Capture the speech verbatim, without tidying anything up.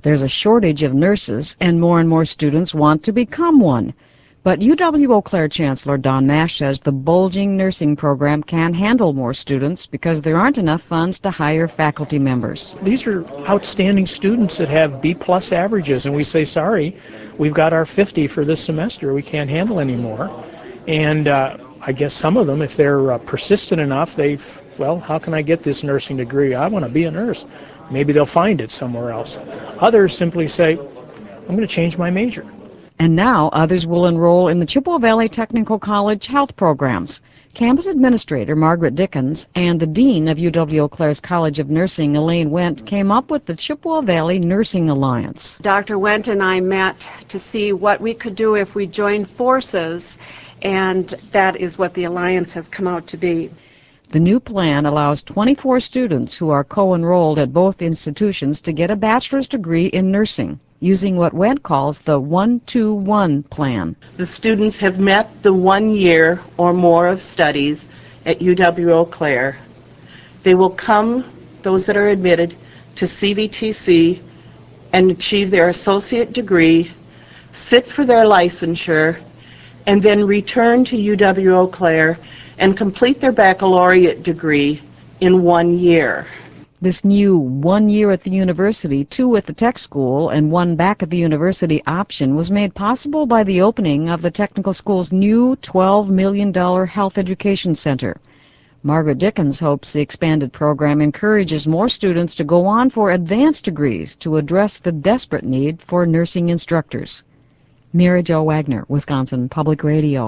There's a shortage of nurses, and more and more students want to become one. But U W Eau Claire Chancellor Don Mash says the bulging nursing program can handle more students because there aren't enough funds to hire faculty members. These are outstanding students that have B-plus averages, and we say, sorry, we've got our fifty for this semester. We can't handle anymore. And uh, I guess some of them, if they're uh, persistent enough, they've, well, how can I get this nursing degree? I want to be a nurse. Maybe they'll find it somewhere else. Others simply say, I'm going to change my major. And now others will enroll in the Chippewa Valley Technical College health programs. Campus Administrator Margaret Dickens and the Dean of U W Eau Claire's College of Nursing, Elaine Wendt, came up with the Chippewa Valley Nursing Alliance. Doctor Wendt and I met to see what we could do if we joined forces, and that is what the alliance has come out to be. The new plan allows twenty-four students who are co-enrolled at both institutions to get a bachelor's degree in nursing, using what Wendt calls the one two one plan. The students have met the one year or more of studies at U W Eau Claire. They will come, those that are admitted, to C V T C and achieve their associate degree, sit for their licensure, and then return to U W Eau Claire and complete their baccalaureate degree in one year. This new one year at the university, two at the tech school, and one back at the university option was made possible by the opening of the technical school's new twelve million dollars health education center. Margaret Dickens hopes the expanded program encourages more students to go on for advanced degrees to address the desperate need for nursing instructors. Mary Jo Wagner, Wisconsin Public Radio.